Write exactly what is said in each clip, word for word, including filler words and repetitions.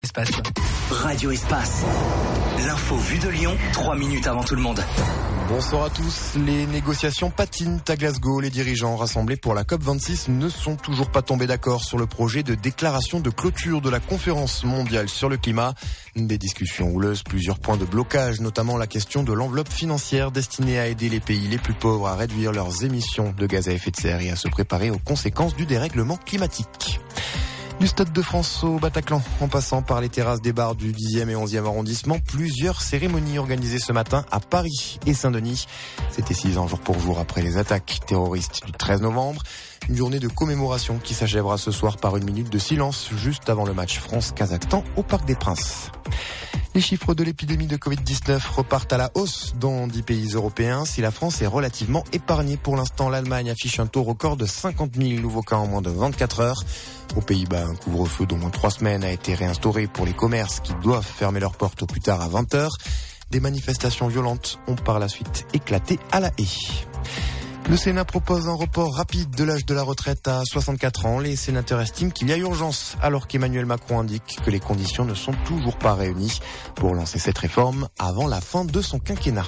Espace. Radio Espace. L'info vue de Lyon, trois minutes avant tout le monde. Bonsoir à tous. Les négociations patinent à Glasgow. Les dirigeants rassemblés pour la COP vingt-six ne sont toujours pas tombés d'accord sur le projet de déclaration de clôture de la conférence mondiale sur le climat. Des discussions houleuses, plusieurs points de blocage, notamment la question de l'enveloppe financière destinée à aider les pays les plus pauvres à réduire leurs émissions de gaz à effet de serre et à se préparer aux conséquences du dérèglement climatique. Du Stade de France au Bataclan, en passant par les terrasses des bars du dixième et onzième arrondissement, plusieurs cérémonies organisées ce matin à Paris et Saint-Denis. C'était six ans jour pour jour après les attaques terroristes du treize novembre. Une journée de commémoration qui s'achèvera ce soir par une minute de silence juste avant le match France-Kazakhstan au Parc des Princes. Les chiffres de l'épidémie de covid dix-neuf repartent à la hausse dans dix pays européens. Si la France est relativement épargnée pour l'instant, l'Allemagne affiche un taux record de cinquante mille nouveaux cas en moins de vingt-quatre heures. Aux Pays-Bas, un couvre-feu d'au moins trois semaines a été réinstauré pour les commerces qui doivent fermer leurs portes au plus tard à vingt heures. Des manifestations violentes ont par la suite éclaté à La Haye. Le Sénat propose un report rapide de l'âge de la retraite à soixante-quatre ans. Les sénateurs estiment qu'il y a urgence, alors qu'Emmanuel Macron indique que les conditions ne sont toujours pas réunies pour lancer cette réforme avant la fin de son quinquennat.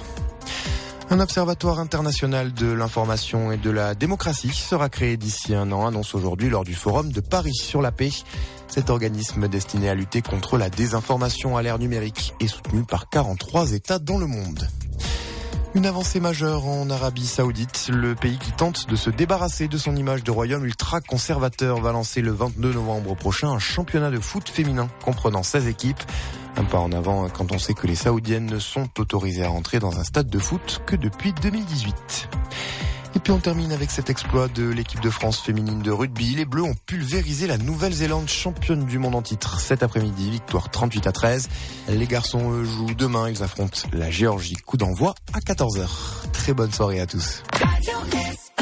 Un observatoire international de l'information et de la démocratie sera créé d'ici un an, annonce aujourd'hui lors du forum de Paris sur la paix. Cet organisme destiné à lutter contre la désinformation à l'ère numérique est soutenu par quarante-trois États dans le monde. Une avancée majeure en Arabie Saoudite. Le pays qui tente de se débarrasser de son image de royaume ultra-conservateur va lancer le vingt-deux novembre prochain un championnat de foot féminin comprenant seize équipes. Un pas en avant quand on sait que les Saoudiennes ne sont autorisées à rentrer dans un stade de foot que depuis deux mille dix-huit. Et puis on termine avec cet exploit de l'équipe de France féminine de rugby. Les Bleus ont pulvérisé la Nouvelle-Zélande, championne du monde en titre cet après-midi. Victoire trente-huit à treize. Les garçons eux, jouent demain. Ils affrontent la Géorgie. Coup d'envoi à quatorze heures. Très bonne soirée à tous.